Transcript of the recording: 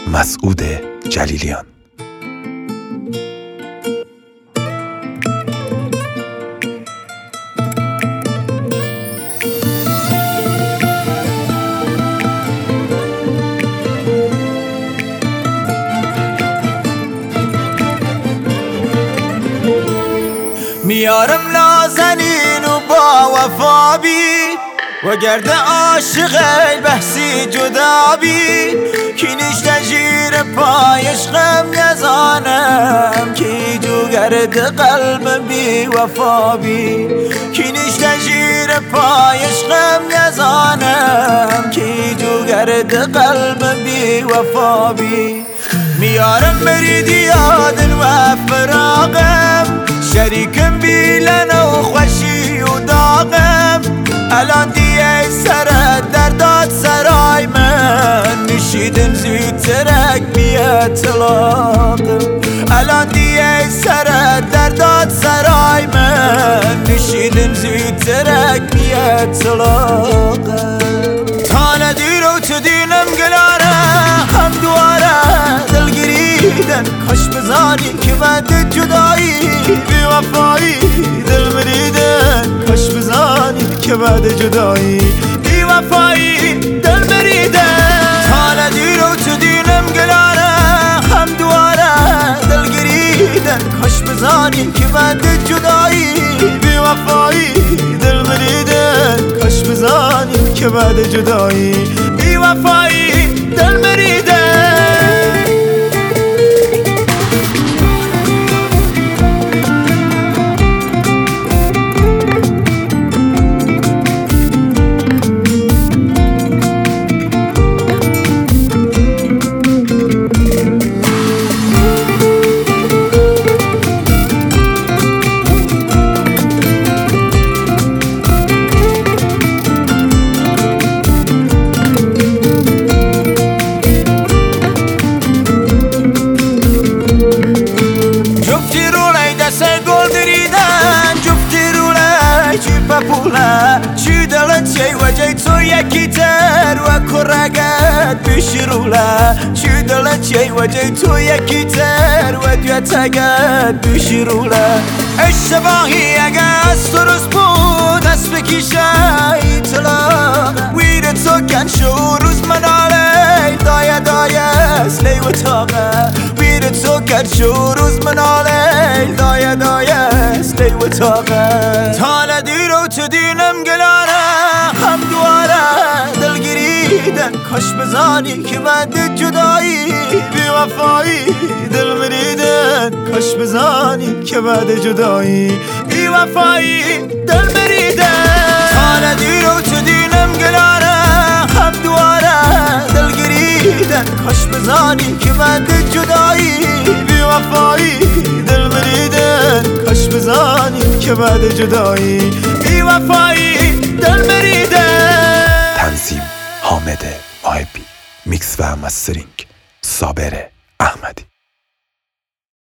مسعود جلیلیان. میارم نازنین و با وفا بی و گرد عاشقی بحثی جدا بی کی نشته زیر پایش غم نزانم کی جو گرد قلب بی وفا بی کی نشته زیر پایش غم نزانم کی جو گرد قلب بی وفا بی میارم برید یادن و فراغم شریکم بیلن و خوشی و داغم الان دیگه سر درداد سرای من نشیدم زودترک بیاد طلاقم الان دیگه سر درداد سرای من نشیدم زودترک بیاد طلاقم تا ندیر و تو دینم گلاره هم دواره دلگیریدن کاش بزانی که بعد جدایی بی وفایی دل مریدن کاش بزانی که بعد جدایی بی وفایی دل مریدن تا ندیر و تو دینم گلاره هم دواره دلگیریدن کاش بزانی که بعد جدایی بی وفایی دل مریدن کاش بزانی که بعد جدایی بی وفایی دل مریدن چی دلت چی وجه تو یکی تر و کرگت بشروله چی دلت چی وجه تو یکی تر و دیتگت بشروله اشتباهی اگه از تو روز بود از بکیشه ایطلاق ویر تو کن شو روز مناله دایه دایه سلی و تاقه ویر تو کن شو روز مناله دایه دایه سلی و تاقه تا ندیر و تو دینم گلاره هم دواره دلگیریدن کاش بزانی که بعد جدایی بی وفایی دل مریدن کاش بزانی که بعد جدایی بی وفایی دل مریدن تا ندیر و تو دینم گلاره هم دواره دلگیریدن کاش بزانی که بعد جدایی بی وفایی دل مریدن کاش بزانی که بعد جدایی بی وفایی دل مریدن. تنظیم حامد محبی، میکس و مسترینگ صابر احمدی.